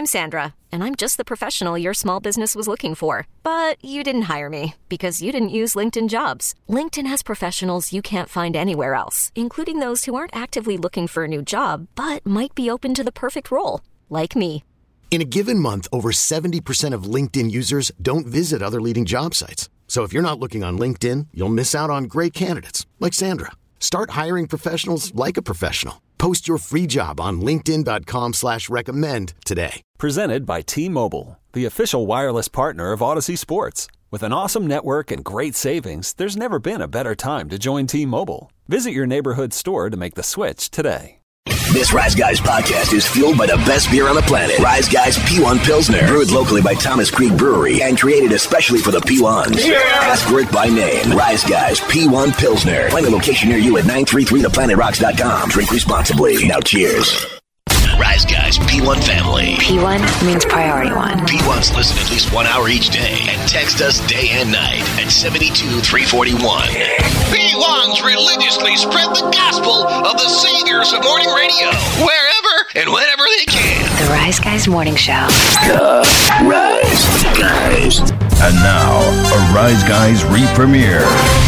I'm Sandra, and I'm just the professional your small business was looking for. But you didn't hire me because you didn't use LinkedIn Jobs. LinkedIn has professionals you can't find anywhere else, including those who aren't actively looking for a new job, but might be open to the perfect role, like me. In a given month, over 70% of LinkedIn users don't visit other leading job sites. So if you're not looking on LinkedIn, you'll miss out on great candidates like Sandra. Start hiring professionals like a professional. Post your free job on linkedin.com/recommend today. Presented by T-Mobile, the official wireless partner of Odyssey Sports. With an awesome network and great savings, there's never been a better time to join T-Mobile. Visit your neighborhood store to make the switch today. This Rise Guys podcast is fueled by the best beer on the planet. Rise Guys P1 Pilsner. Brewed locally by Thomas Creek Brewery and created especially for the P1s. Yeah. Ask for it by name. Rise Guys P1 Pilsner. Find a location near you at 933theplanetRocks.com. Drink responsibly. Now cheers. Rise Guys P1 family. P1 means priority one. P1s listen at least 1 hour each day and text us day and night at 72341. P1s religiously spread the gospel of the saviors of morning radio wherever and whenever they can. The Rise Guys Morning Show. The Rise Guys. And now, a Rise Guys re-premiere.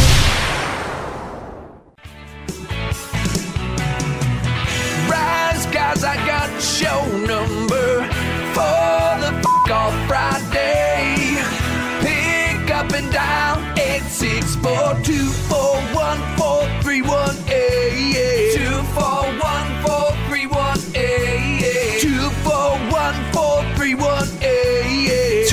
I got show number for the off Friday. Pick up and dial 864-241-4318. 241-4318. 241-4318.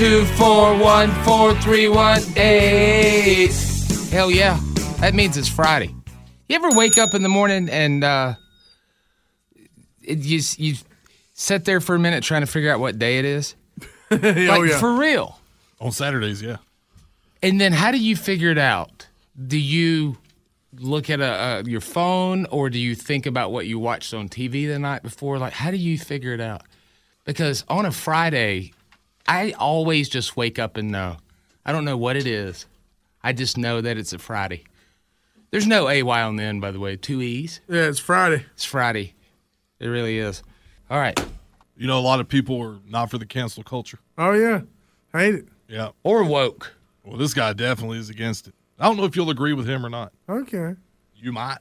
241-4318. Hell yeah. That means it's Friday. You ever wake up in the morning and you sit there for a minute trying to figure out what day it is? For real. On Saturdays, yeah. And then how do you figure it out? Do you look at your phone, or do you think about what you watched on TV the night before? Like, how do you figure it out? Because on a Friday, I always just wake up and know. I don't know what it is. I just know that it's a Friday. There's no AY on the end, by the way. 2 E's. Yeah, it's Friday. It's Friday. It really is. All right. You know, a lot of people are not for the cancel culture. Oh, yeah. I hate it. Yeah. Or woke. Well, this guy definitely is against it. I don't know if you'll agree with him or not. Okay. You might.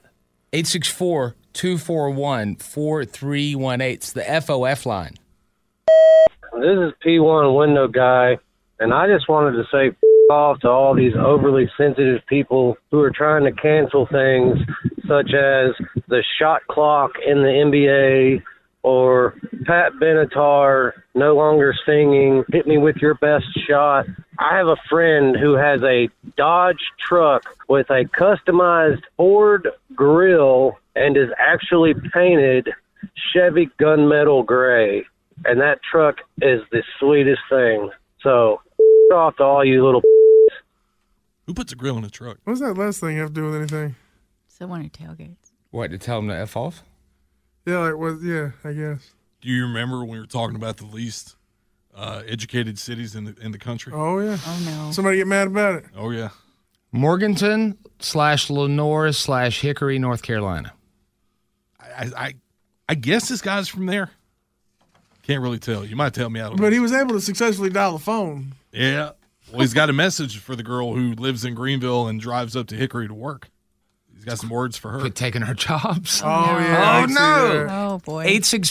864-241-4318. It's the FOF line. This is P1 Window Guy, and I just wanted to say off to all these overly sensitive people who are trying to cancel things such as the shot clock in the NBA or Pat Benatar no longer singing "Hit Me With Your Best Shot." I have a friend who has a Dodge truck with a customized Ford grill and is actually painted Chevy gunmetal gray, and that truck is the sweetest thing. So off to all you little Who puts a grill in a truck? What's that last thing have to do with anything? Someone who tailgates. What, to tell them to F off? Yeah, I guess. Do you remember when we were talking about the least educated cities in the country? Oh, yeah. Oh, no. Somebody get mad about it. Oh, yeah. Morganton/Lenore/Hickory, North Carolina. I guess this guy's from there. Can't really tell. You might tell me out. But he was able to successfully dial the phone. Yeah. Well, he's got a message for the girl who lives in Greenville and drives up to Hickory to work. He's got some words for her. Quit taking our jobs. Oh, yeah. Oh, no. Oh, boy.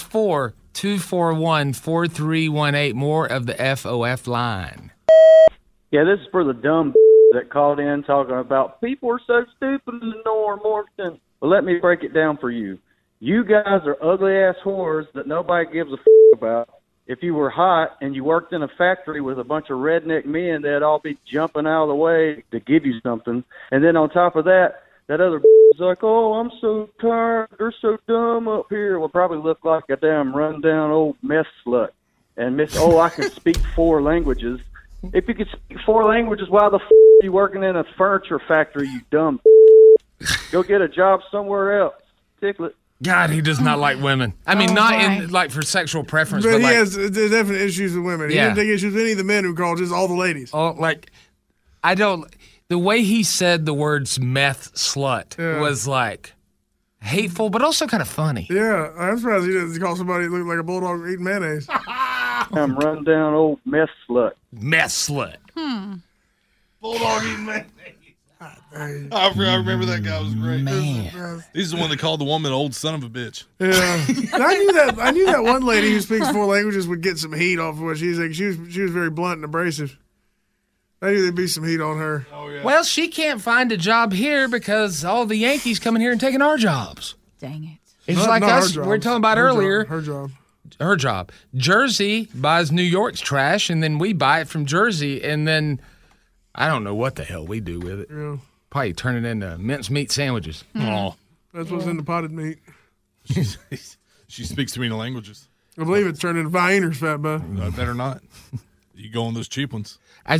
864-241-4318. More of the FOF line. Yeah, this is for the dumb that called in talking about people are so stupid in the North Morton. Well, let me break it down for you. You guys are ugly-ass whores that nobody gives a about. If you were hot and you worked in a factory with a bunch of redneck men, they'd all be jumping out of the way to give you something. And then on top of that, that other is like, oh, I'm so tired. They're so dumb up here. Will probably look like a damn run-down old meth slut. And I can speak 4 languages. If you could speak 4 languages, why the are you working in a furniture factory, you dumb Go get a job somewhere else. Ticklet. God, he does not like women. I mean, for sexual preference, but he has definite issues with women. He doesn't take issues with any of the men who call, just all the ladies. Oh, the way he said the words meth slut was like hateful, but also kind of funny. Yeah, I'm surprised he doesn't call somebody look like a bulldog eating mayonnaise. I'm run down old mess slut. Mess slut. Bulldog eating mayonnaise. I remember that guy was great. Man. He's the one that called the woman old son of a bitch. Yeah, I knew that one lady who speaks 4 languages would get some heat off of what she's like. She was very blunt and abrasive. I knew there'd be some heat on her. Oh yeah. Well, she can't find a job here because all the Yankees coming here and taking our jobs. Dang it. It's Not- like not us. her We were job. talking about Her earlier. job. Her job. Her job. Jersey buys New York's trash, and then we buy it from Jersey, and then I don't know what the hell we do with it. Yeah. Probably turn it into mincemeat sandwiches. Oh, That's what's in the potted meat. She speaks 3 languages. I believe it's turned into Vieners, fat boy. Better not. You go on those cheap ones.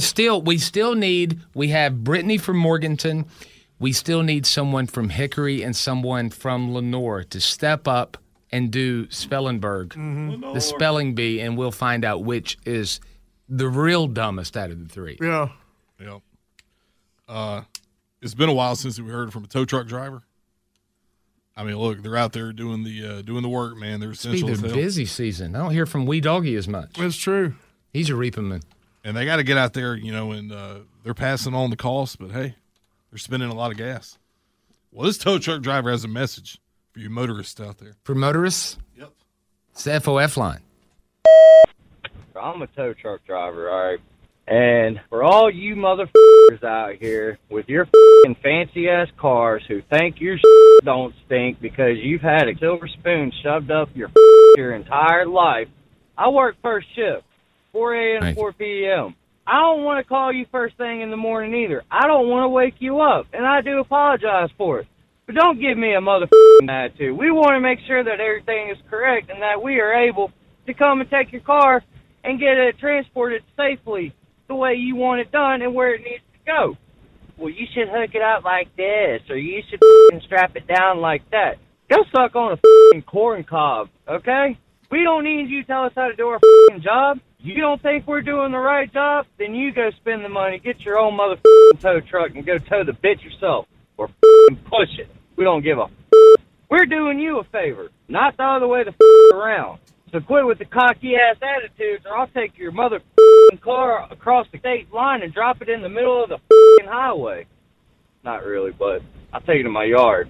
We have Brittany from Morganton. We still need someone from Hickory and someone from Lenore to step up and do Spellenberg, the spelling bee, and we'll find out which is the real dumbest out of the 3. Yeah. Yeah. It's been a while since we heard from a tow truck driver. I mean, look, they're out there doing the work, man. They're essential It's as hell. busy season. I don't hear from Wee Doggy as much. That's true. He's a reaping. And they got to get out there, and they're passing on the cost, but hey, they're spending a lot of gas. Well, this tow truck driver has a message for you motorists out there. For motorists? Yep. It's the FOF line. I'm a tow truck driver, all right? And for all you motherfuckers out here with your fucking fancy-ass cars who think your don't stink because you've had a silver spoon shoved up your entire life, I work first shift, 4 a.m. to 4 p.m. I don't want to call you first thing in the morning either. I don't want to wake you up, and I do apologize for it. But don't give me a motherfucking attitude. We want to make sure that everything is correct and that we are able to come and take your car and get it transported safely the way you want it done and where it needs to go. Well, you should hook it up like this, or you should strap it down like that. Go suck on a corn cob, okay? We don't need you to tell us how to do our job. You don't think we're doing the right job? Then you go spend the money, get your own tow truck, and go tow the bitch yourself, or push it. We don't give a We're doing you a favor, not the other way around. So quit with the cocky-ass attitudes, or I'll take your car across the state line and drop it in the middle of the highway. Not really, but I'll take it in my yard.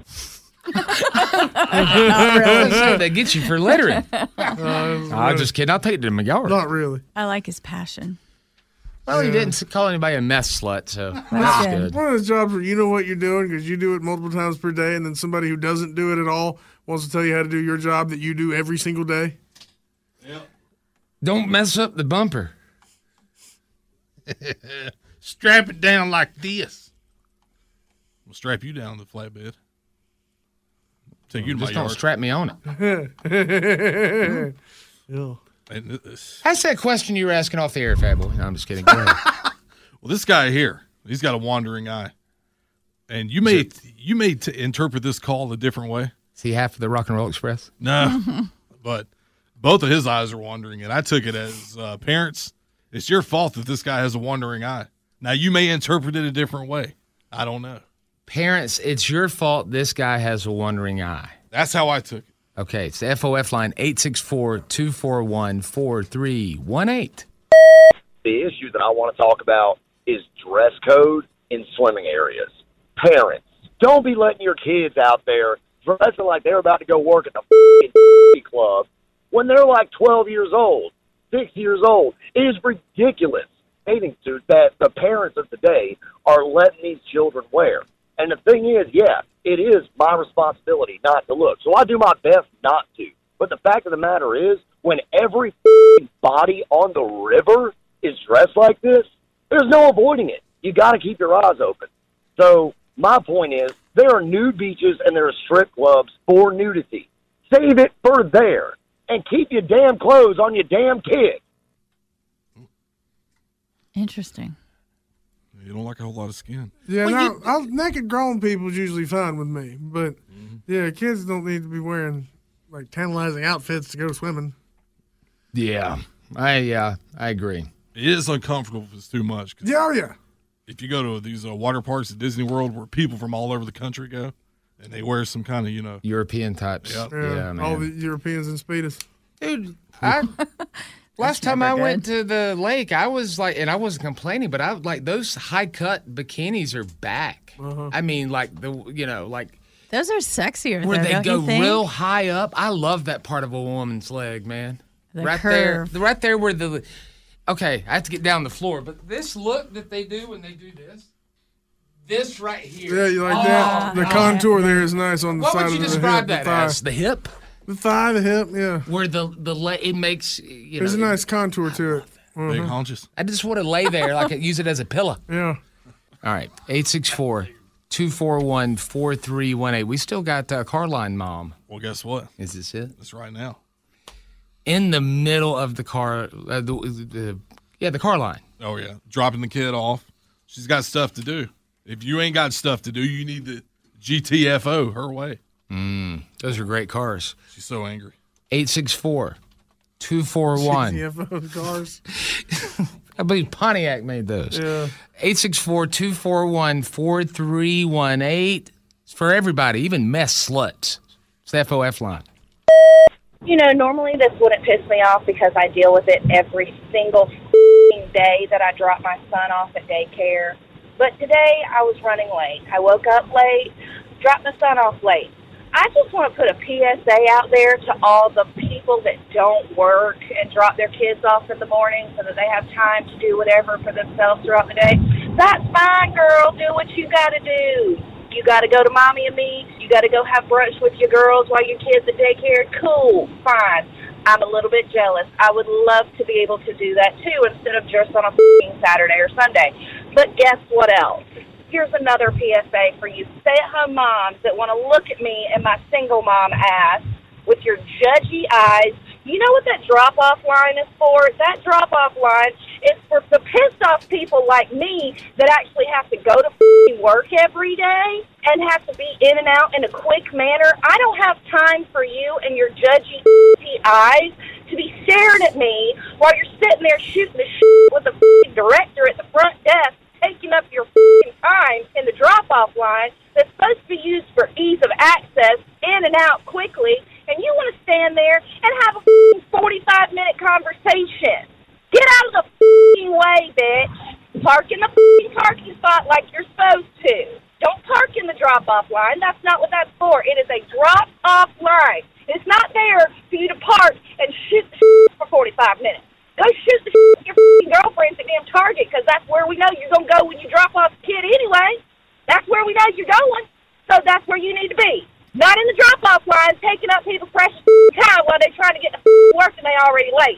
Not really. They get you for littering. I'm just kidding. I'll take it in my yard. Not really. I like his passion. Well, he didn't call anybody a mess slut, so that's good. One of those jobs where you know what you're doing because you do it multiple times per day, and then somebody who doesn't do it at all wants to tell you how to do your job that you do every single day. Yep. Don't mess up the bumper. Strap it down like this. We'll strap you down the flatbed. Take you to my Just yard. don't strap me on it. Yeah. That's that question you were asking off the air, Fat Boy. No, I'm just kidding. Go ahead. Well, this guy here, he's got a wandering eye. And you may interpret this call a different way. Is he half of the Rock and Roll Express? No. But both of his eyes are wandering, and I took it as parents, it's your fault that this guy has a wandering eye. Now, you may interpret it a different way. I don't know. Parents, it's your fault this guy has a wandering eye. That's how I took it. Okay, it's the FOF line, 864-241-4318. The issue that I want to talk about is dress code in swimming areas. Parents, don't be letting your kids out there dressing like they're about to go work at the club when they're like 12 years old, 6 years old. It is ridiculous bathing suits that the parents of today are letting these children wear. And the thing is, yeah, it is my responsibility not to look. So I do my best not to. But the fact of the matter is, when every body on the river is dressed like this, there's no avoiding it. You got to keep your eyes open. So my point is, there are nude beaches and there are strip clubs for nudity. Save it for there. And keep your damn clothes on your damn kids. Interesting. You don't like a whole lot of skin. Yeah, naked grown people is usually fine with me. But, yeah, kids don't need to be wearing, like, tantalizing outfits to go swimming. Yeah, I agree. It is uncomfortable if it's too much. Yeah, yeah. If you go to these water parks at Disney World where people from all over the country go, and they wear some kind of, European types. Yep. Yeah, man. All the Europeans in Speedos. Dude, Last time I went to the lake, I was like, and I wasn't complaining, but I like those high cut bikinis are back. I mean, like those are sexier. Where though, they don't go you think? real high up. I love that part of a woman's leg, man. The right curve. there, right there where the. Okay, I have to get down the floor, but this look that they do when they do this right here. Yeah, you like that? The contour there is nice on the side of the hip. What would you describe that as? The hip? The thigh, the hip, yeah. Where it makes, There's a nice contour to it. Big haunches. I just want to lay there, like use it as a pillow. Yeah. All right, 864-241-4318. We still got Carline Mom. Well, guess what? Is this it? It's right now. In the middle of the car, the car line. Oh, yeah. Dropping the kid off. She's got stuff to do. If you ain't got stuff to do, you need the GTFO her way. Those are great cars. She's so angry. 864-241. GTFO cars. I believe Pontiac made those. Yeah. 864-241-4318. It's for everybody, even mess sluts. It's the FOF line. You know, normally this wouldn't piss me off because I deal with it every single day that I drop my son off at daycare. But today I was running late. I woke up late, dropped my son off late. I just want to put a PSA out there to all the people that don't work and drop their kids off in the morning so that they have time to do whatever for themselves throughout the day. That's fine, girl. Do what you got to do. You got to go to Mommy and Me. You got to go have brunch with your girls while your kids at daycare. Cool. Fine. I'm a little bit jealous. I would love to be able to do that, too, instead of just on a Saturday or Sunday. But guess what else? Here's another PSA for you stay-at-home moms that want to look at me and my single mom ass with your judgy eyes. You know what that drop-off line is for? That drop-off line is for the pissed-off people like me that actually have to go to work every day and have to be in and out in a quick manner. I don't have time for you and your judgy eyes to be staring at me while you're sitting there shooting the shit with the director at the front desk, taking up your time in the drop-off line that's supposed to be used for ease of access, in and out quickly, and you want to stand there and have a 45-minute conversation. Get out of the way, bitch. Park in the parking spot like you're supposed to. Don't park in the drop-off line. That's not what that's for. It is a drop-off line. It's not there for you to park and shoot the for 45 minutes. Go shoot the with your girlfriends at damn Target, because that's where we know you're going to go when you drop off the kid anyway. That's where we know you're going. So that's where you need to be. Not in the drop-off line, taking up people's precious time while they're trying to get to work and they already late.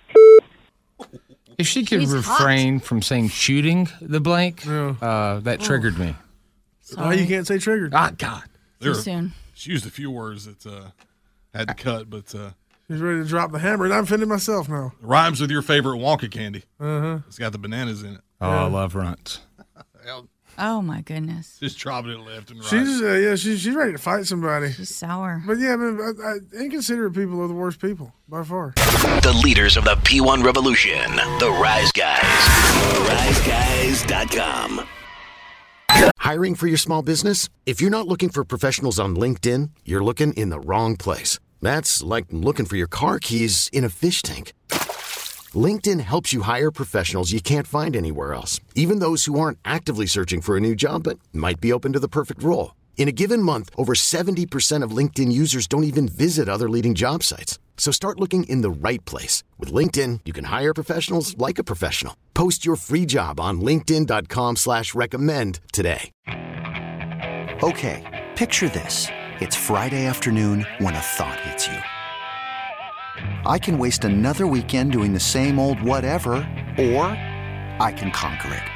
If she could refrain from saying shooting the blank, that triggered me. Oh, you can't say triggered. Ah, God. Too soon. She used a few words that had to cut, but she's ready to drop the hammer, and I'm offended myself now. Rhymes with your favorite Wonka candy. Uh-huh. It's got the bananas in it. Oh, I love runts. Oh my goodness. Just dropping it left and right. She's ready to fight somebody. She's sour. But yeah, inconsiderate people are the worst people by far. The leaders of the P1 revolution, the Rise Guys. RiseGuys.com. Hiring for your small business? If you're not looking for professionals on LinkedIn, you're looking in the wrong place. That's like looking for your car keys in a fish tank. LinkedIn helps you hire professionals you can't find anywhere else, even those who aren't actively searching for a new job but might be open to the perfect role. In a given month, over 70% of LinkedIn users don't even visit other leading job sites. So start looking in the right place. With LinkedIn, you can hire professionals like a professional. Post your free job on linkedin.com/recommend today. Okay, picture this. It's Friday afternoon when a thought hits you. I can waste another weekend doing the same old whatever, or I can conquer it.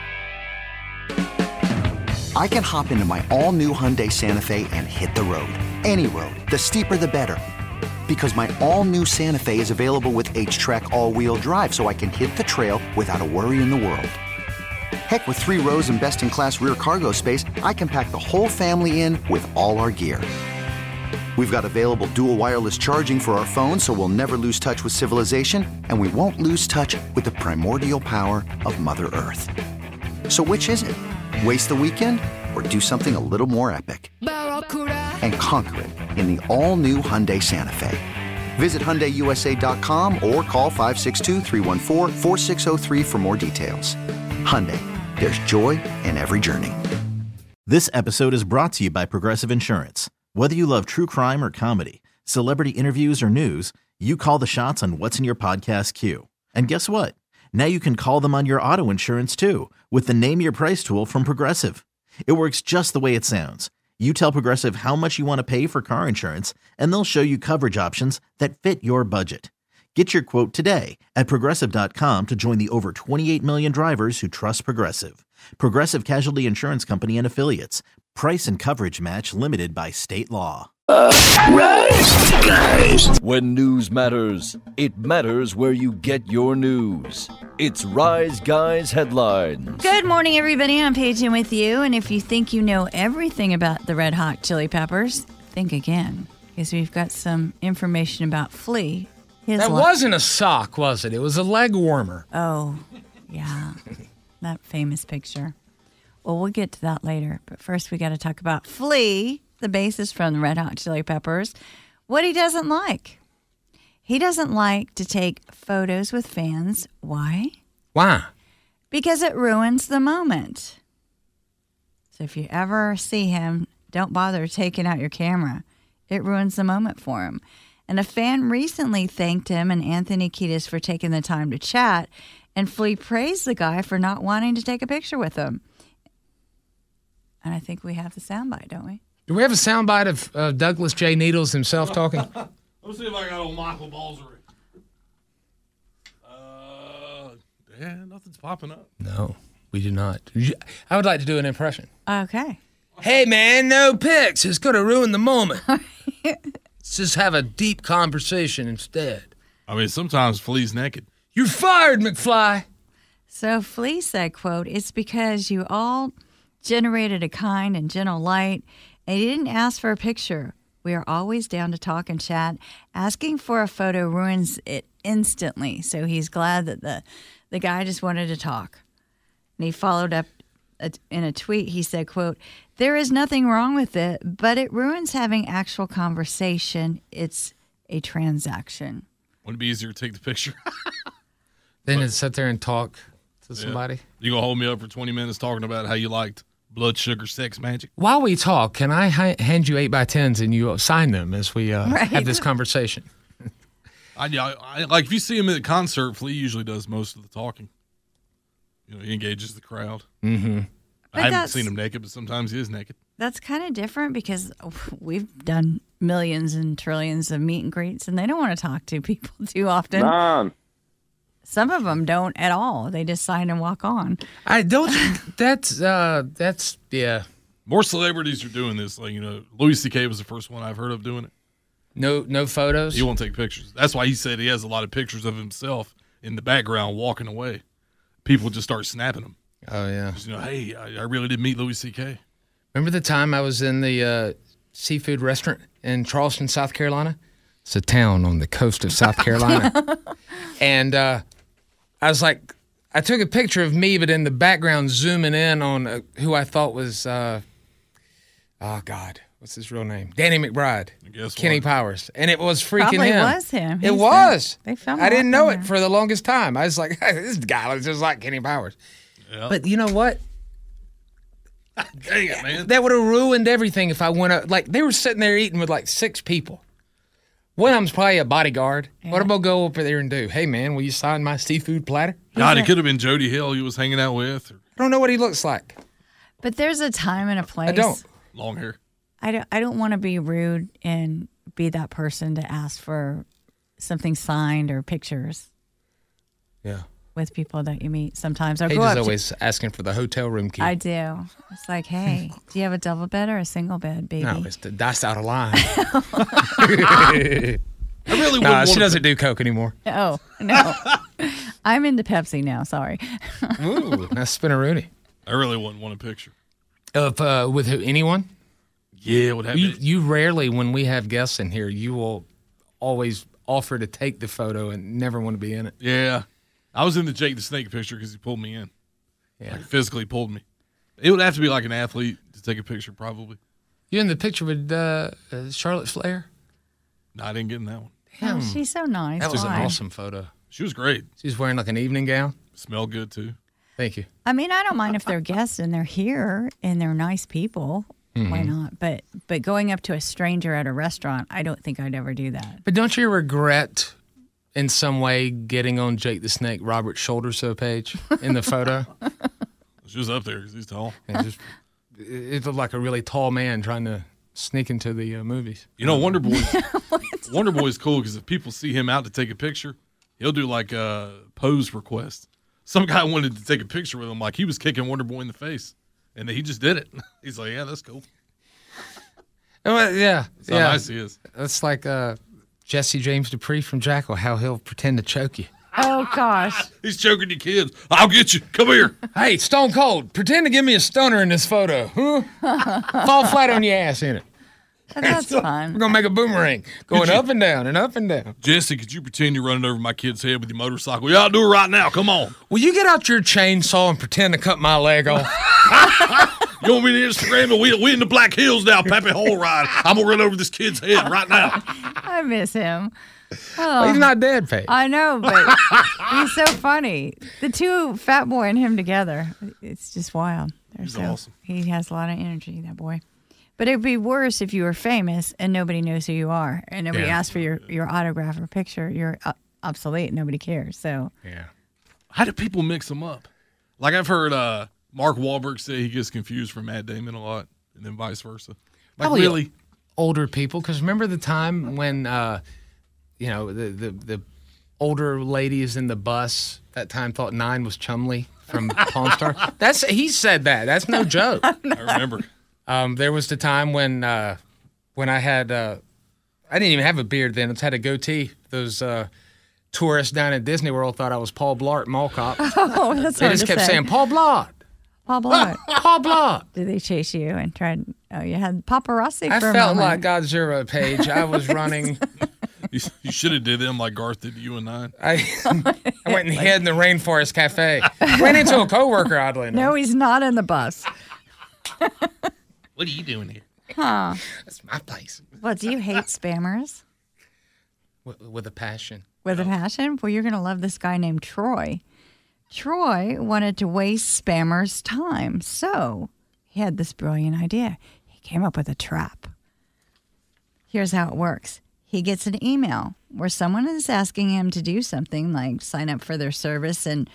I can hop into my all-new Hyundai Santa Fe and hit the road. Any road. The steeper, the better. Because my all-new Santa Fe is available with H-Track all-wheel drive, so I can hit the trail without a worry in the world. Heck, with 3 rows and best-in-class rear cargo space, I can pack the whole family in with all our gear. We've got available dual wireless charging for our phones, so we'll never lose touch with civilization, and we won't lose touch with the primordial power of Mother Earth. So which is it? Waste the weekend or do something a little more epic? And conquer it in the all-new Hyundai Santa Fe. Visit HyundaiUSA.com or call 562-314-4603 for more details. Hyundai, there's joy in every journey. This episode is brought to you by Progressive Insurance. Whether you love true crime or comedy, celebrity interviews or news, you call the shots on what's in your podcast queue. And guess what? Now you can call them on your auto insurance too with the Name Your Price tool from Progressive. It works just the way it sounds. You tell Progressive how much you want to pay for car insurance, and they'll show you coverage options that fit your budget. Get your quote today at Progressive.com to join the over 28 million drivers who trust Progressive. Progressive Casualty Insurance Company and Affiliates. Price and coverage match limited by state law. Rise Guys. When news matters, it matters where you get your news. It's Rise Guys Headlines. Good morning, everybody. I'm Paige in with you. And if you think you know everything about the Red Hot Chili Peppers, think again. Because we've got some information about Flea. That wasn't a sock, was it? It was a leg warmer. Oh, yeah. That famous picture. Well, we'll get to that later. But first, we got to talk about Flea, the bassist from the Red Hot Chili Peppers, what he doesn't like. He doesn't like to take photos with fans. Why? Why? Because it ruins the moment. So if you ever see him, don't bother taking out your camera. It ruins the moment for him. And a fan recently thanked him and Anthony Kiedis for taking the time to chat, and Flea praised the guy for not wanting to take a picture with him. And I think we have the soundbite, don't we? Do we have a soundbite of Douglas J. Needles himself talking? Let's see if I got old Michael Balsary. Yeah, nothing's popping up. No, we do not. I would like to do an impression. Okay. Hey, man, no pics. It's going to ruin the moment. Let's just have a deep conversation instead. I mean, sometimes Flea's naked. You're fired, McFly. So Flea said, quote, "It's because you all generated a kind and gentle light, and you didn't ask for a picture. We are always down to talk and chat. Asking for a photo ruins it instantly." So he's glad that the guy just wanted to talk. And he followed up in a tweet. He said, quote, "There is nothing wrong with it, but it ruins having actual conversation. It's a transaction." Wouldn't it be easier to take the picture? Then to sit there and talk to somebody. You gonna hold me up for 20 minutes talking about how you liked Blood Sugar Sex Magic? While we talk, can I hand you 8x10s and you sign them as we have this conversation? I like if you see him at a concert, Flea usually does most of the talking. You know, he engages the crowd. Mm-hmm. I haven't seen him naked, but sometimes he is naked. That's kind of different because we've done millions and trillions of meet and greets, and they don't want to talk to people too often. Mom. Some of them don't at all. They just sign and walk on. I don't. That's yeah. More celebrities are doing this. Like, you know, Louis C.K. was the first one I've heard of doing it. No photos. He won't take pictures. That's why he said he has a lot of pictures of himself in the background walking away. People just start snapping them. Oh yeah. Just, you know, hey, I really did meet Louis C.K. Remember the time I was in the seafood restaurant in Charleston, South Carolina? It's a town on the coast of South Carolina. And I was like, I took a picture of me, but in the background zooming in on who I thought was, oh God, what's his real name? Danny McBride. Kenny Powers. And it was freaking Probably him. was him. It was. They filmed I didn't a lot know in it for the longest time. I was like, this guy looks just like Kenny Powers. Yep. But you know what? Dang it, man. That would have ruined everything if I went up. Like, they were sitting there eating with like 6 people. One of them's probably a bodyguard. Yeah. What am I going to go over there and do? Hey, man, will you sign my seafood platter? God, it could have been Jody Hill he was hanging out with. I don't know what he looks like. But there's a time and a place. I don't. Long hair. I don't want to be rude and be that person to ask for something signed or pictures. Yeah. With people that you meet sometimes. Paige is always asking for the hotel room key. I do. It's like, hey, do you have a double bed or a single bed, baby? No, that's out of line. I really wouldn't. She doesn't do Coke anymore. Oh, no. I'm into Pepsi now. Sorry. Ooh, that's Spinaroonie. I really wouldn't want a picture. Of with who? Anyone? Yeah, what happened? You rarely, when we have guests in here, you will always offer to take the photo and never want to be in it. Yeah. I was in the Jake the Snake picture because he pulled me in. Yeah. Like, physically pulled me. It would have to be like an athlete to take a picture, probably. You in the picture with Charlotte Flair? No, I didn't get in that one. Oh, she's so nice. That was an Why? awesome photo. She was great. She was wearing like an evening gown. Smelled good too. Thank you. I mean, I don't mind if they're guests and they're here and they're nice people. Why not? But going up to a stranger at a restaurant, I don't think I'd ever do that. But don't you regret in some way getting on Jake the Snake Robert's shoulder so page in the photo? She was up there because he's tall. It looked like a really tall man trying to sneak into the movies. You know, Wonder Boy's cool because if people see him out to take a picture, he'll do like a pose request. Some guy wanted to take a picture with him, like he was kicking Wonder Boy in the face, and he just did it. He's like, "Yeah, that's cool." Well, yeah, That's how nice he is. That's like Jesse James Dupree from Jackal, how he'll pretend to choke you. Oh, gosh. He's choking your kids. I'll get you. Come here. Hey, Stone Cold, pretend to give me a stunner in this photo. Huh? Fall flat on your ass in it. That's fun. We're going to make a boomerang going up and down and up and down. Jesse, could you pretend you're running over my kid's head with your motorcycle? Yeah, I'll do it right now. Come on. Will you get out your chainsaw and pretend to cut my leg off? You want me to Instagram it? We in the Black Hills now, Pappy Hole Ride. I'm going to run over this kid's head right now. I miss him. He's not dead, Paige. I know, but he's so funny. The two Fat Boy and him together, it's just wild. He's awesome. He has a lot of energy, that boy. But it would be worse if you were famous and nobody knows who you are and nobody asks for your autograph or picture. You're obsolete. Nobody cares. So yeah. How do people mix them up? Like I've heard Mark Wahlberg say he gets confused from Matt Damon a lot, and then vice versa. Like Probably really older people, because remember the time when the older ladies in the bus that time thought Nine was Chumley from Pawn Star. He said that. That's no joke. I remember. There was the time when I had I didn't even have a beard then. I just had a goatee. Those tourists down at Disney World thought I was Paul Blart Mall Cop. Oh, that's They just kept saying Paul Blart. Paul Blart. Paul Blart. Did they chase you and tried? Oh, you had paparazzi I for a felt moment. like Godzilla, Paige. I was running. You should have did them like Garth did to you and Nine. I went and hid in the Rainforest Cafe. Ran into a coworker, oddly enough. No, he's not in the bus. What are you doing here? Huh. That's my place. What, do you hate spammers? With a passion. With a passion? Well, you're going to love this guy named Troy. Troy wanted to waste spammers' time, so he had this brilliant idea. He came up with a trap. Here's how it works. He gets an email where someone is asking him to do something like sign up for their service and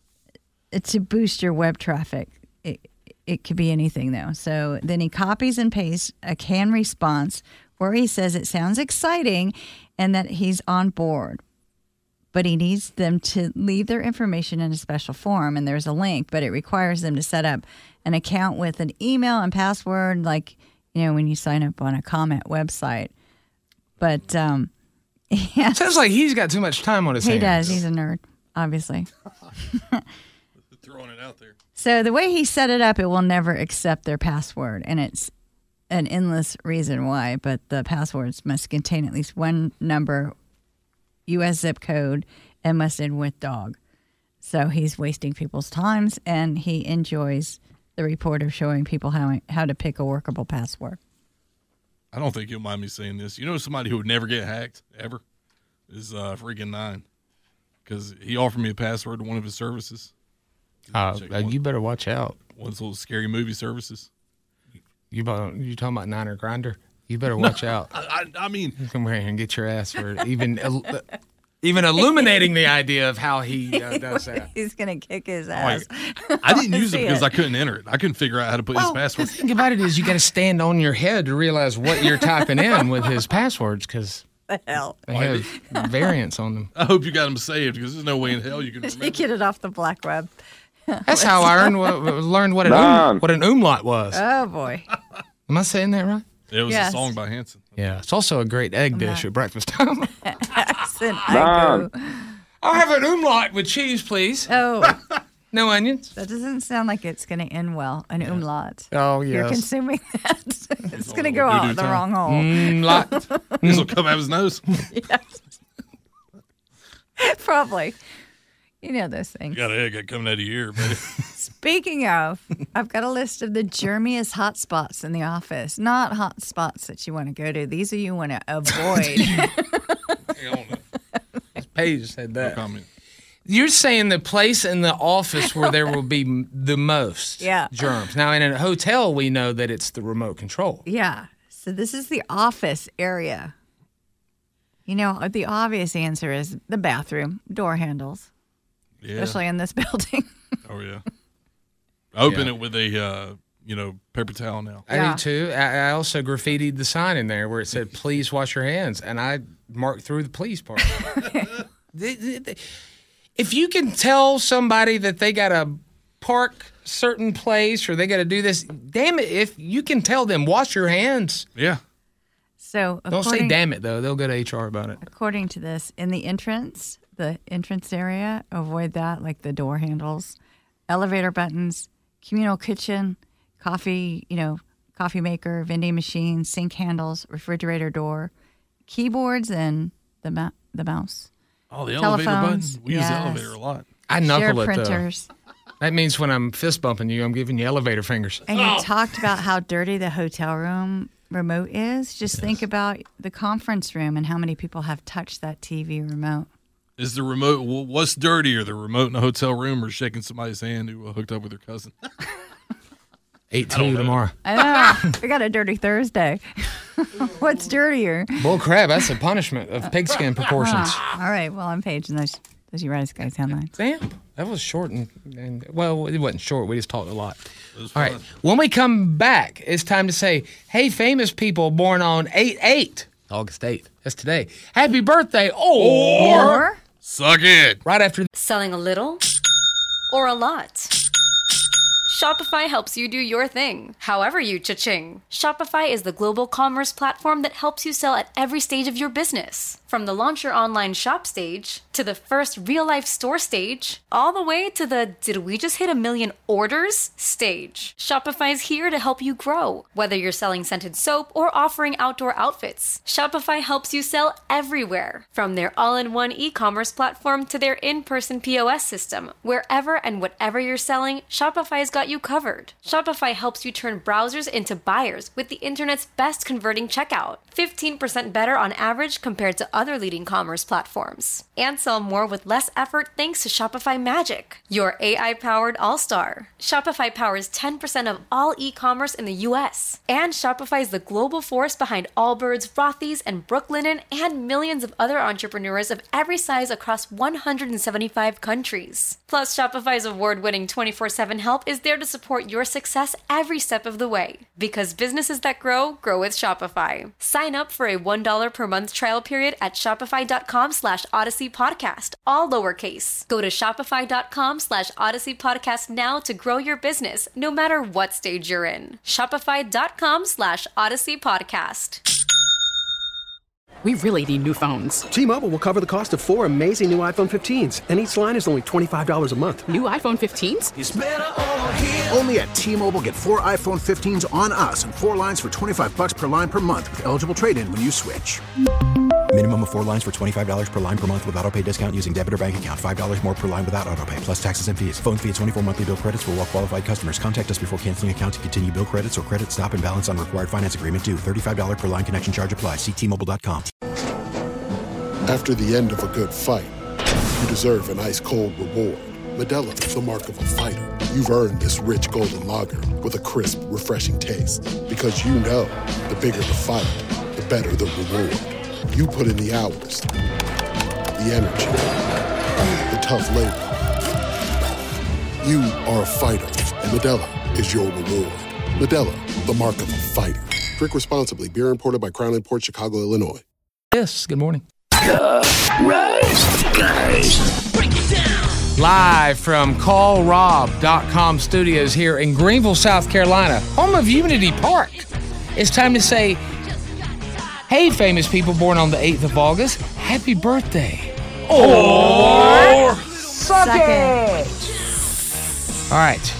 to boost your web traffic. It could be anything, though. So then he copies and pastes a canned response where he says it sounds exciting and that he's on board. But he needs them to leave their information in a special form, and there's a link, but it requires them to set up an account with an email and password, like, when you sign up on a comment website. But yeah. Sounds like he's got too much time on his hands. He does. He's a nerd, obviously. Throwing it out there. So the way he set it up, it will never accept their password, and it's an endless reason why, but the passwords must contain at least one number, U.S. zip code, and must end with dog. So he's wasting people's times, and he enjoys the report of showing people how to pick a workable password. I don't think you'll mind me saying this. You know somebody who would never get hacked, ever, is freaking Nine. Because he offered me a password to one of his services. You better watch out. One of those little scary movie services. You talking about Niner Grinder? You better watch out. I mean, come here and get your ass for even illuminating the idea of how he does that. He's gonna kick his ass. I didn't use it because I couldn't enter it. I couldn't figure out how to put his password. The thing about it is you got to stand on your head to realize what you're typing in with his passwords, because the hell they have variants on them. I hope you got them saved, because there's no way in hell you can remember. You get it off the black web. That's how I learned what an umlaut was. Oh boy. Am I saying that right? It was a song by Hanson. Yeah, it's also a great egg dish at breakfast time. I'll have an umlaut with cheese, please. Oh. No onions. That doesn't sound like it's going to end well, an umlaut. Oh, yes. You're consuming that. It's going to go out the wrong hole. Umlaut. This will come out of his nose. Yes. Probably. You know those things. You got an egg coming out of your ear, buddy. Speaking of, I've got a list of the germiest hot spots in the office. Not hot spots that you want to go to. These are you want to avoid. Paige said that. No comment. You're saying the place in the office where there will be the most germs. Now, in a hotel, we know that it's the remote control. Yeah. So this is the office area. You know, the obvious answer is the bathroom, door handles, especially in this building. Oh, yeah. Open it with a, paper towel now. I do, too. I also graffitied the sign in there where it said, please wash your hands. And I marked through the please part. If you can tell somebody that they got to park certain place or they got to do this, damn it, if you can tell them, wash your hands. Yeah. So don't say damn it, though. They'll go to HR about it. According to this, in the entrance area, avoid that, like the door handles, elevator buttons, communal kitchen, coffee maker, vending machine, sink handles, refrigerator door, keyboards, and the mouse. Oh, the elevator buttons. We use the elevator a lot. I knuckle Share it, printers. That means when I'm fist bumping you, I'm giving you elevator fingers. And you talked about how dirty the hotel room remote is. Just think about the conference room and how many people have touched that TV remote. Is the remote, what's dirtier, the remote in a hotel room or shaking somebody's hand who hooked up with their cousin? 8-2 tomorrow. I know. We got a dirty Thursday. What's dirtier? Bull crap, that's a punishment of pigskin proportions. All right, well, I'm Paige, and those you Rise Guys headlines. Damn, that was short and well, it wasn't short. We just talked a lot. All right, when we come back, it's time to say, hey, famous people born on 8/8, August 8th. That's today. Happy birthday, or suck it. Right after. Selling a little or a lot? Shopify helps you do your thing, however you cha-ching. Shopify is the global commerce platform that helps you sell at every stage of your business. From the launch your online shop stage, to the first real-life store stage, all the way to the did we just hit 1 million orders stage. Shopify's here to help you grow. Whether you're selling scented soap or offering outdoor outfits, Shopify helps you sell everywhere. From their all-in-one e-commerce platform to their in-person POS system, wherever and whatever you're selling, Shopify's got you covered. Shopify helps you turn browsers into buyers with the internet's best converting checkout. 15% better on average compared to other leading commerce platforms. And sell more with less effort thanks to Shopify Magic, your AI-powered all-star. Shopify powers 10% of all e-commerce in the U.S. And Shopify is the global force behind Allbirds, Rothy's, and Brooklinen, and millions of other entrepreneurs of every size across 175 countries. Plus, Shopify's award-winning 24/7 help is there to support your success every step of the way. Because businesses that grow with Shopify. Sign up for a $1 per month trial period at shopify.com/Odyssey Podcast, all lowercase. Go to shopify.com/Odyssey Podcast now to grow your business, no matter what stage you're in. Shopify.com/Odyssey Podcast. We really need new phones. T-Mobile will cover the cost of 4 amazing new iPhone 15s, and each line is only $25 a month. New iPhone 15s? It's better over here. Only at T-Mobile, get 4 iPhone 15s on us and 4 lines for $25 per line per month with eligible trade-in when you switch. Minimum of 4 lines for $25 per line per month with autopay discount using debit or bank account. $5 more per line without autopay, plus taxes and fees. Phone fee at 24 monthly bill credits for well-qualified customers. Contact us before canceling account to continue bill credits or credit stop and balance on required finance agreement due. $35 per line connection charge applies. See T-Mobile.com. After the end of a good fight, you deserve an ice-cold reward. Modelo is the mark of a fighter. You've earned this rich golden lager with a crisp, refreshing taste. Because you know, the bigger the fight, the better the reward. You put in the hours, the energy, the tough labor. You are a fighter, and Modelo is your reward. Modelo, the mark of a fighter. Drink responsibly. Beer imported by Crown Imports, Chicago, Illinois. Yes, good morning. Rise Guys. Break it down. Live from callrob.com studios here in Greenville, South Carolina, home of Unity Park. It's time to say, hey, famous people born on the 8th of August, happy birthday. Or suck it. All right.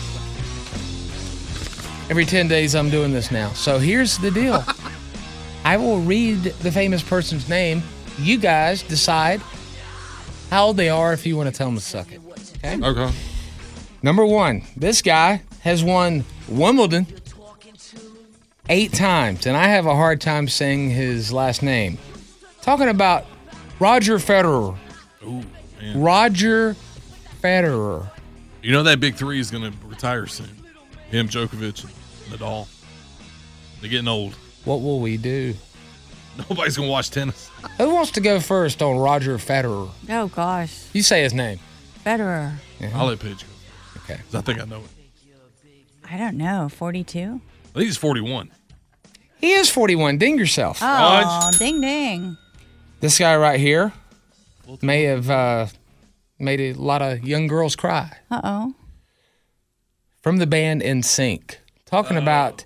Every 10 days I'm doing this now. So here's the deal. I will read the famous person's name. You guys decide how old they are if you want to tell them to suck it. Okay? Okay. Number 1, this guy has won Wimbledon 8 times, and I have a hard time saying his last name. Talking about Roger Federer. Ooh, man. Roger Federer. You know that big three is going to retire soon. Him, Djokovic, and Nadal. They're getting old. What will we do? Nobody's going to watch tennis. Who wants to go first on Roger Federer? Oh, gosh. You say his name. Federer. I'll let Paige go. Okay. 'Cause I think I know it. I don't know. 42? I think he's 41. He is 41. Ding yourself. Oh, ding, ding. This guy right here may have made a lot of young girls cry. Uh-oh. From the band NSYNC. Talking about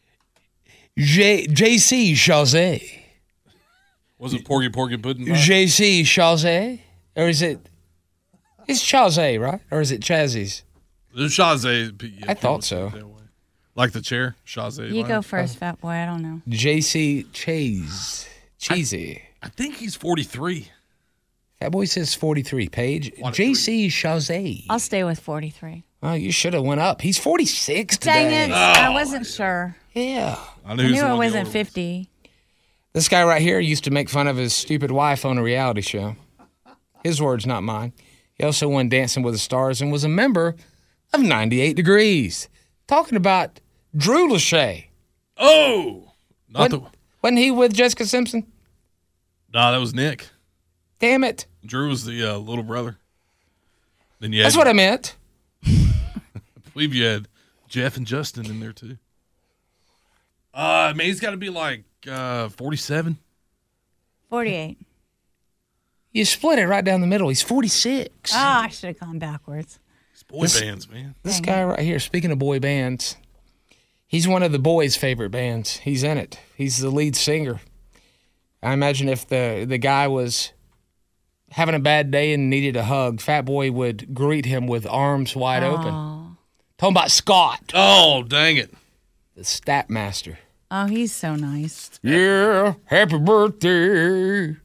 J.C. Chazé. Was it Porgy Pudding? J.C. Chazé? Or is it... It's Chazé, right? Or is it Chazzy's? There's Chazé. Yeah, I thought so. Like the chair? Chazé. You go first, fat boy. I don't know. J.C. Cheesy. I think he's 43. That boy says 43. Paige. J.C. Chazé. I'll stay with 43. Oh, you should have went up. He's 46 today. Dang it. I wasn't sure. Yeah. I knew it wasn't 50. This guy right here used to make fun of his stupid wife on a reality show. His words, not mine. He also won Dancing with the Stars and was a member of 98 Degrees. Talking about Drew Lachey. Oh! Wasn't he with Jessica Simpson? Nah, that was Nick. Damn it. Drew was the little brother. Then That's what I meant. I believe you had Jeff and Justin in there, too. Man, he's got to be like 47. 48. You split it right down the middle. He's 46. Ah, I should have gone backwards. It's boy bands, man. This guy right here, speaking of boy bands, he's one of the boys' favorite bands. He's in it. He's the lead singer. I imagine if the guy was having a bad day and needed a hug, Fat Boy would greet him with arms wide open. Talking about Scott. Oh, dang it. The stat master. Oh, he's so nice. Yeah, happy birthday.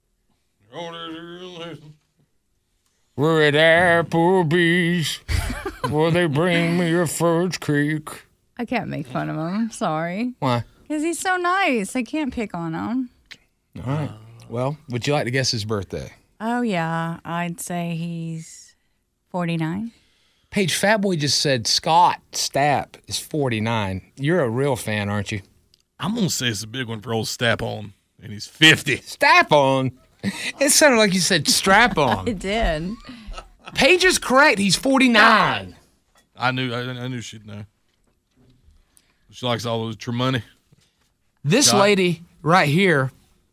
We're at Applebee's where they bring me a fudge cake. I can't make fun of him. I'm sorry. Why? Because he's so nice. I can't pick on him. All right. Well, would you like to guess his birthday? Oh, yeah. I'd say he's 49. Paige, Fat Boy just said Scott Stapp is 49. You're a real fan, aren't you? I'm going to say it's a big one for old Stapp-on, and he's 50. Stapp-on? It sounded like you said strap-on. It did. Paige is correct. He's 49. I knew she'd know. She likes all those Tremoney. This lady right here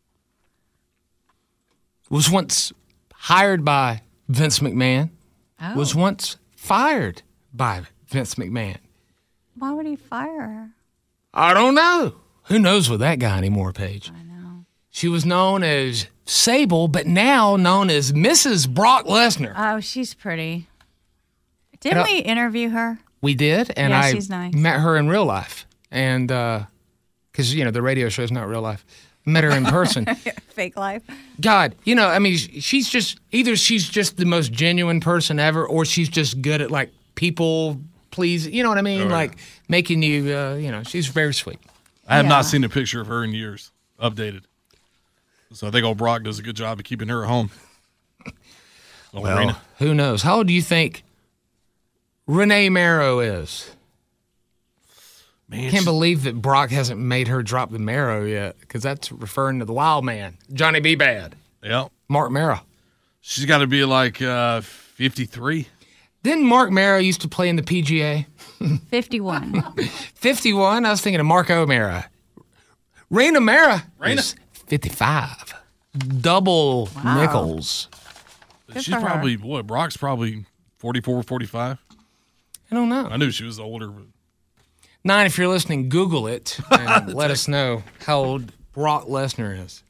was once hired by Vince McMahon, was once fired by Vince McMahon. Why would he fire her? I don't know. Who knows with that guy anymore, Paige? I know. She was known as Sable, but now known as Mrs. Brock Lesnar. Oh, she's pretty. Didn't we interview her? We did, and Yeah, I she's nice. met her in real life. And because, the radio show is not real life. Met her in person. Fake life. God, she's just, either she's just the most genuine person ever, or she's just good at, like, people please, you know what I mean? Oh, yeah. Like, making you, she's very sweet. I have not seen a picture of her in years, updated. So I think old Brock does a good job of keeping her at home. Well, who knows? How old do you think Renee Marrow is? Man, Can't believe that Brock hasn't made her drop the marrow yet, because that's referring to the wild man, Johnny B. Bad. Yeah. Mark Marrow. She's got to be like 53. Didn't Mark Marrow used to play in the PGA? 51. 51? I was thinking of Mark O'Mara. Raina Mara is 55. Double nickels. Good She's for her. probably, Brock's probably 44, 45. I don't know. I knew she was older, but 9, if you're listening, Google it and let us know how old Brock Lesnar is.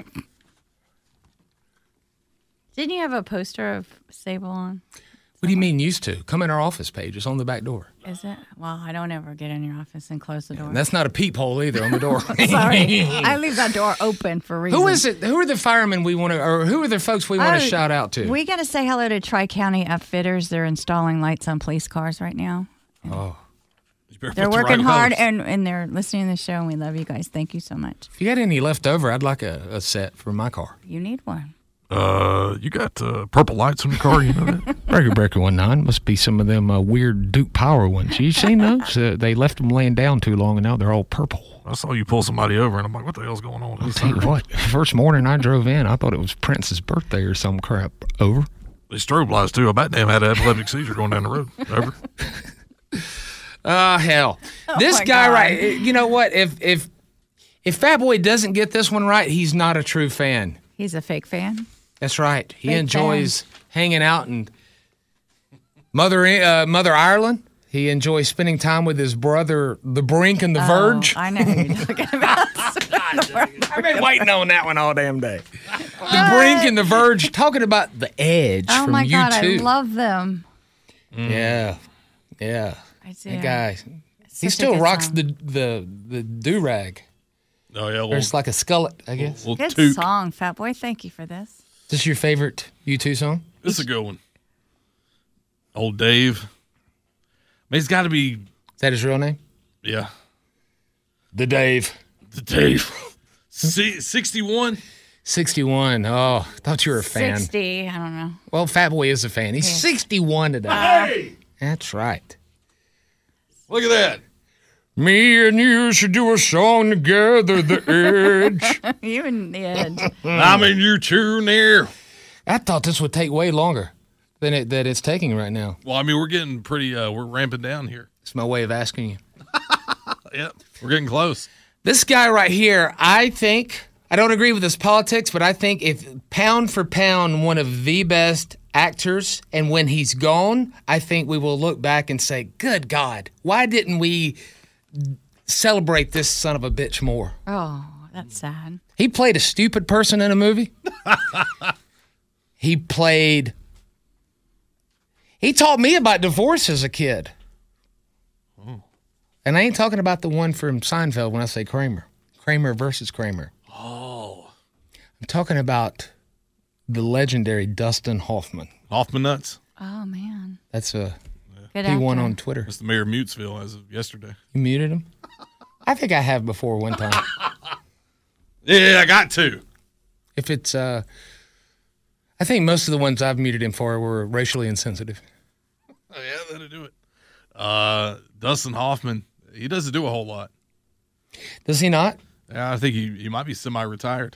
Didn't you have a poster of Sable on? What do you mean used to? Come in our office page. It's on the back door. Is it? Well, I don't ever get in your office and close the door. And that's not a peephole either on the door. Sorry. I leave that door open for reasons. Who is it? Who are the firemen we want to, or who are the folks we want to shout out to? We got to say hello to Tri-County Upfitters. They're installing lights on police cars right now. Oh. They're working hard, and they're listening to the show, and we love you guys. Thank you so much. If you got any left over, I'd like a set for my car. You need one. You got purple lights on your car, you know that? Breaker 19 must be some of them weird Duke Power ones. You seen those? They left them laying down too long, and now they're all purple. I saw you pull somebody over, and I'm like, what the hell's going on? I'll tell you what, first morning I drove in, I thought it was Prince's birthday or some crap. Over. They strobe lights, too. I bet damn had an epileptic seizure going down the road. Over. Hell. This guy, right, you know what? If Fat Boy doesn't get this one right, he's not a true fan. He's a fake fan. That's right. He enjoys hanging out in Mother Ireland. He enjoys spending time with his brother, The Brink and The Verge. I know who you're talking about. I've been waiting on that one all damn day. The Brink and The Verge, talking about The Edge from U2. Oh, my God, I love them. Yeah. I do. That guy, he still rocks the do-rag. Oh, yeah. Well, or it's like a skullet, I guess. Good song, Fat Boy. Thank you for this. Is this your favorite U2 song? This is a good one. Old Dave. I mean, he's got to be. Is that his real name? Yeah. The Dave. 61? 61. Oh, I thought you were a fan. 60. I don't know. Well, Fat Boy is a fan. He's 61 today. Hey! That's right. Look at that. Me and you should do a song together, The Edge. You and The Edge. I mean, you're too near. I thought this would take way longer than it's taking right now. Well, I mean, we're getting pretty, we're ramping down here. It's my way of asking you. Yep, we're getting close. This guy right here, I think, I don't agree with his politics, but I think if pound for pound, one of the best actors, and when he's gone, I think we will look back and say, good God, why didn't we celebrate this son of a bitch more? Oh, that's sad. He played a stupid person in a movie. He taught me about divorce as a kid. Oh. And I ain't talking about the one from Seinfeld when I say Kramer. Kramer versus Kramer. Oh. I'm talking about the legendary Dustin Hoffman. Hoffman nuts? Oh, man. That's a Good P1 actor. on Twitter. That's the mayor of Mutesville as of yesterday. You muted him? I think I have before one time. Yeah, I got to. If it's, I think most of the ones I've muted him for were racially insensitive. Oh, yeah, that'll do it. Dustin Hoffman, he doesn't do a whole lot. Does he not? Yeah, I think he might be semi-retired.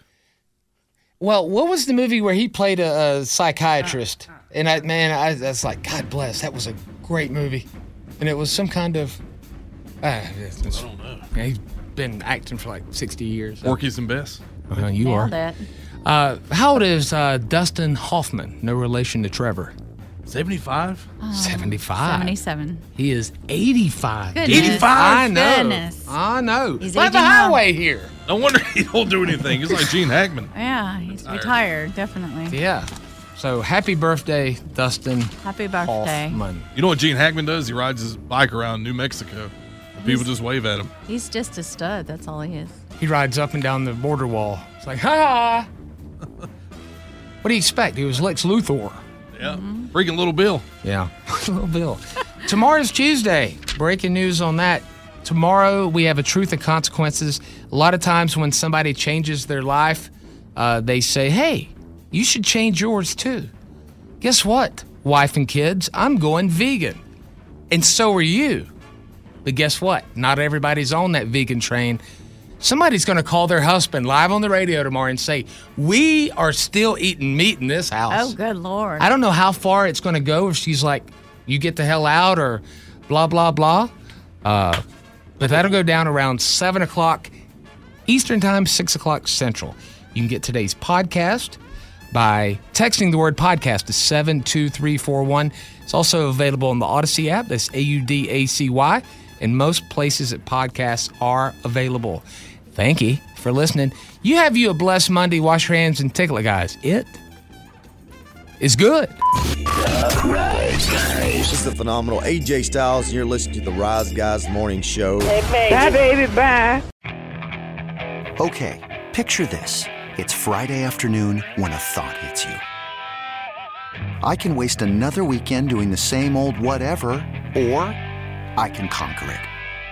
Well, what was the movie where he played a psychiatrist? And I was like, God bless, that was a great movie. And it was some kind of, I don't know. Yeah, he's been acting for like 60 years. Porky's and Bess. You are. Nailed it. How old is Dustin Hoffman? No relation to Trevor. 75? 75. 77. He is 85. Goodness. 85? I know. Goodness. I know. He's By the aging highway here. No wonder he don't do anything. He's like Gene Hackman. Yeah, he's retired, definitely. Yeah. So happy birthday, Dustin Happy birthday. Hoffman. You know what Gene Hackman does? He rides his bike around New Mexico. And people just wave at him. He's just a stud. That's all he is. He rides up and down the border wall. It's like, ha! What do you expect? He was Lex Luthor. Yeah. Freaking Little Bill. Yeah. Little Bill. Tomorrow's Tuesday. Breaking news on that. Tomorrow we have a Truth and Consequences. A lot of times when somebody changes their life, they say, hey, you should change yours too. Guess what, wife and kids? I'm going vegan. And so are you. But guess what? Not everybody's on that vegan train. Somebody's going to call their husband live on the radio tomorrow and say, we are still eating meat in this house. Oh, good Lord. I don't know how far it's going to go if she's like, you get the hell out or blah, blah, blah. But that'll go down around 7 o'clock Eastern Time, 6 o'clock Central. You can get today's podcast by texting the word podcast to 72341. It's also available on the Odyssey app. That's AUDACY. And most places that podcasts are available. Thank you for listening. You have a blessed Monday. Wash your hands and tickle it, guys. It is good. Rise Guys. This is the phenomenal AJ Styles, and you're listening to the Rise Guys Morning Show. Hey, baby. Bye, baby. Bye. Okay, picture this. It's Friday afternoon when a thought hits you. I can waste another weekend doing the same old whatever, or I can conquer it.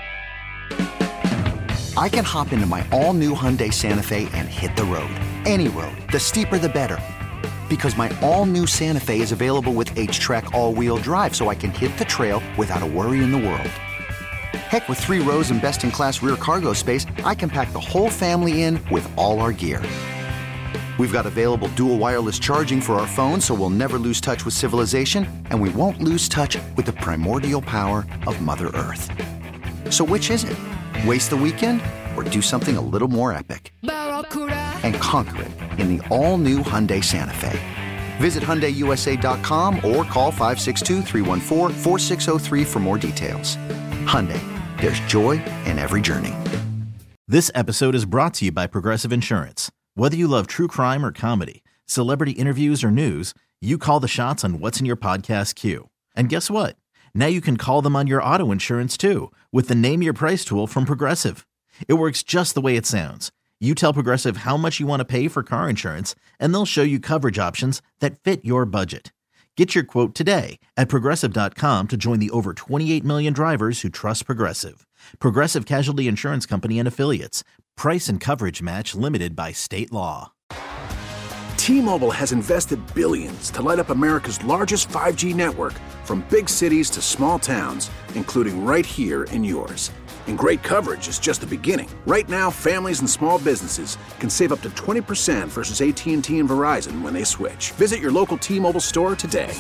I can hop into my all-new Hyundai Santa Fe and hit the road. Any road. The steeper, the better. Because my all-new Santa Fe is available with H-Track all-wheel drive, so I can hit the trail without a worry in the world. Heck, with 3 rows and best-in-class rear cargo space, I can pack the whole family in with all our gear. We've got available dual wireless charging for our phones, so we'll never lose touch with civilization, and we won't lose touch with the primordial power of Mother Earth. So which is it? Waste the weekend or do something a little more epic? And conquer it in the all-new Hyundai Santa Fe. Visit HyundaiUSA.com or call 562-314-4603 for more details. Hyundai, there's joy in every journey. This episode is brought to you by Progressive Insurance. Whether you love true crime or comedy, celebrity interviews or news, you call the shots on what's in your podcast queue. And guess what? Now you can call them on your auto insurance too with the Name Your Price tool from Progressive. It works just the way it sounds. You tell Progressive how much you want to pay for car insurance, and they'll show you coverage options that fit your budget. Get your quote today at Progressive.com to join the over 28 million drivers who trust Progressive. Progressive Casualty Insurance Company and Affiliates. Price and coverage match limited by state law. T-Mobile has invested billions to light up America's largest 5G network, from big cities to small towns, including right here in yours. And great coverage is just the beginning. Right now, families and small businesses can save up to 20% versus AT&T and Verizon when they switch. Visit your local T-Mobile store today.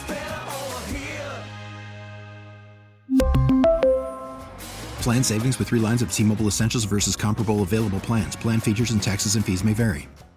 Plan savings with 3 lines of T-Mobile Essentials versus comparable available plans. Plan features and taxes and fees may vary.